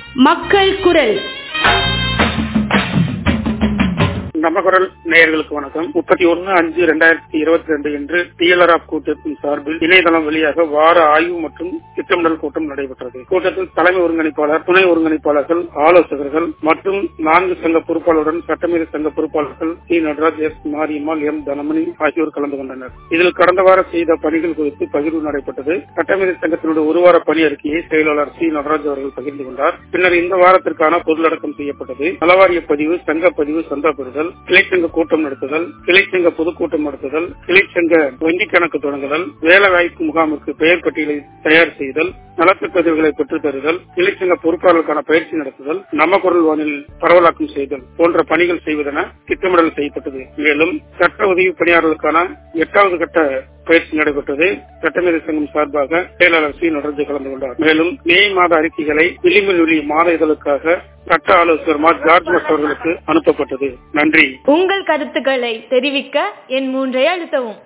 மக்கள் குரல். நம்ம குரல் நேயர்களுக்கு வணக்கம். 31/5/2022 என்று டிஎல்ஆர்எஃப் கூட்டத்தின் சார்பில் இணையதளம் வழியாக வார ஆய்வு மற்றும் திட்டமிடல் கூட்டம் நடைபெற்றது. கூட்டத்தில் தலைமை ஒருங்கிணைப்பாளர், துணை ஒருங்கிணைப்பாளர்கள், ஆலோசகர்கள் மற்றும் 4 சங்க பொறுப்பாளருடன் சட்டமீறி சங்க பொறுப்பாளர்கள் C. Nataraj, S. Mariammal, M. Dhanamani ஆகியோர் கலந்து கொண்டனர். இதில் கடந்த வார செய்த பணிகள் குறித்து பகிர்வு நடைபெற்றது. சட்டமீறி சங்கத்தினுடைய ஒரு வார பணி அறிக்கையை செயலாளர் சி. நடராஜ் அவர்கள் பகிர்ந்து கொண்டார். பின்னர் இந்த வாரத்திற்கான பொருளடக்கம் செய்யப்பட்டது. நலவாரிய பதிவு, சங்க பதிவு, சந்தா பெறுதல், கிளைச்சங்க கூட்டம் நடத்துதல், கிளைச்சங்க பொதுக்கூட்டம் நடத்துதல், கிளைச்சங்க வங்கி கணக்கு தொடங்குதல், வேலை வாய்ப்பு முகாமிற்கு பெயர் பட்டியலை தயார் செய்தல், நலத்திட்டங்களை பெற்றுத் தருதல், கிளைச்சங்க பொறுப்பாளர்களுக்கான பயிற்சி நடத்துதல், நம்ம குரல் வானில் பரவலாக்கம் செய்தல் போன்ற பணிகள் செய்வதென திட்டமிடல் செய்யப்பட்டது. மேலும் சட்ட உதவி பணியாளர்களுக்கான 8வது கட்ட பயிற்சி நடைபெற்றது. சட்டமீறி சங்கம் சார்பாக செயலாளர் சி. நடராஜ் கலந்து கொண்டார். மேலும் மே மாத அறிக்கைகளை விளிம்பில் ஒளி மாத இதழுக்காக சட்ட ஆலோசகர் ஜார்ஜ் அவர்களுக்கு அனுப்பப்பட்டது. நன்றி. உங்கள் கருத்துக்களை தெரிவிக்க எண் 3 அழுத்தவும்.